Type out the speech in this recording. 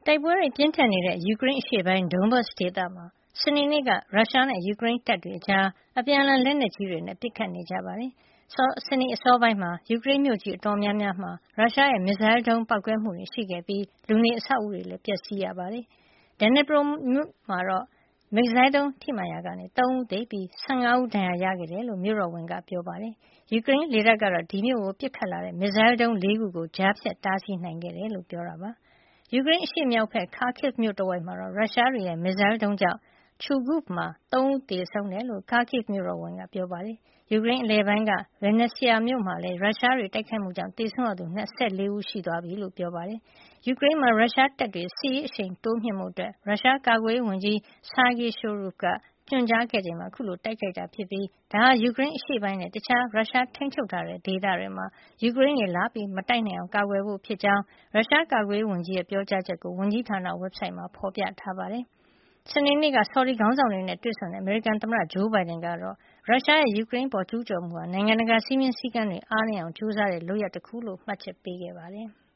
တိုက်ပွဲတွေပြင်းထန်နေတဲ့ယူကရိန်းအရှေ့ပိုင်း Donbas ဒေသမှာစနေနေ့ကရုရှားနဲ့ယူကရိန်းတပ်တွေကြားအပြန်အလှန်လက်နက်ကြီးတွေနဲ့ပစ်ခတ်နေကြပါတယ်။စနေအစောပိုင်းမှာယူကရိန်းမြို့ကြီးအတော်များများမှာရုရှားရဲ့မစ်ဇိုင်းဒုံးပေါက်ကွဲမှုတွေရှိခဲ့ပြီးလူနေအဆောက်အဦတွေလည်းပျက်စီးရပါတယ်။ Dnipro မြို့မှာတော့မစ်ဇိုင်းဒုံးထိမှန်ရာကနေ3ဦးသေပြီး15ဦးဒဏ်ရာရခဲ့တယ်လို့မြို့တော်ဝန်ကပြောပါတယ်။ယူကရိန်းလေတပ်ကတော့ဒီမြို့ကိုပစ်ခတ်လာတဲ့မစ်ဇိုင်းဒုံး4ခုကိုကြားဖြတ်တားဆီးနိုင်ခဲ့တယ်လို့ပြောပါတယ်။ယူကရိန်းအရှေ့မြောက်ဘက် Kharkiv မြို့တဝိုက်မှာတော့ရုရှားတွေရဲ့မစ်ဇိုင်းဒုံးကြောင့်Chugov မှာ3ဦးသေဆုံးတယ်လို့ Kharkiv မြို့တော်ဝန်ကပြောပါတယ်။ယူကရိန်းအလယ်ပိုင်းက Vinnytsia မြို့မှာလည်းရုရှားတွေတိုက်ခိုက်မှုကြောင့်သေဆုံးရသူ24ဦးရှိသွားပြီလို့ပြောပါတယ်။ယူကရိန်းမှာရုရှားတပ်တွေစစ်ရေးအရှိန်တိုးမြှင့်ဖို့ရုရှားကာကွယ်ရေးဝန်ကြီး Sergei Shoigu ကညွှန်ကြားခဲ့ချိန်မှာအခုလိုတိုက်ခိုက်တာဖြစ်ပြီးဒါဟာယူကရိန်းအရှေ့ပိုင်းနဲ့တခြားရုရှားထိန်းချုပ်ထားတဲ့ဒေသတွေမှာယူကရိန်းတွေလာပြီးမတိုက်နိုင်အောင်ကာကွယ်ဖို့ဖြစ်ကြောင်းရုရှားကာကွယ်ရေးဝန်ကြီးရဲ့ပြောကြားချက်ကိုဝန်ကြီးဌာန website မှာဖော်ပြထားပါတယ်။စနေနေ့ကဆော်ဒီခေါင်းဆောင်တွေနဲ့တွေ့ဆုံတဲ့အမေရိကန်သမ္မတဂျိုးဘိုင်ဒန်ကတော့ရုရှားရဲ့ယူကရိန်းပေါ်ကျူးကျော်မှုဟာနိုင်ငံတကာစည်းမျဉ်းစည်းကမ်းတွေအားနည်းအောင်ကြိုးစားတဲ့လုပ်ရပ်တခုလို့မှတ်ချက်ပေးခဲ့ပါတယ်။